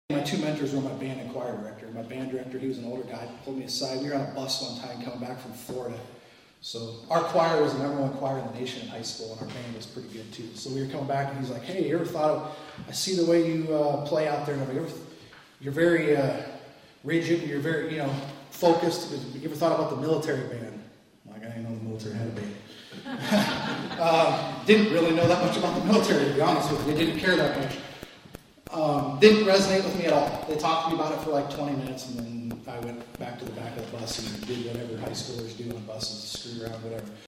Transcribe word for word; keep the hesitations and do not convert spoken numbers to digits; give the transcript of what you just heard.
My two mentors were my band and choir director. My band director, he was an older guy, pulled me aside. We were on a bus one time coming back from Florida. So our choir was the number one choir in the nation in high school, and our band was pretty good too. So we were coming back, and he's like, "Hey, you ever thought of, I see the way you uh, play out there, and I'm like, you're very uh, rigid, and you're very, you know, focused. You ever thought about the military band?" I'm like, I didn't know the military had a band. uh, didn't really know that much about the military, to be honest with you. They didn't care that much. Um, didn't resonate with me at all. They talked to me about it for like twenty minutes, and then I went back to the back of the bus and did whatever high schoolers do on buses, screw around, whatever.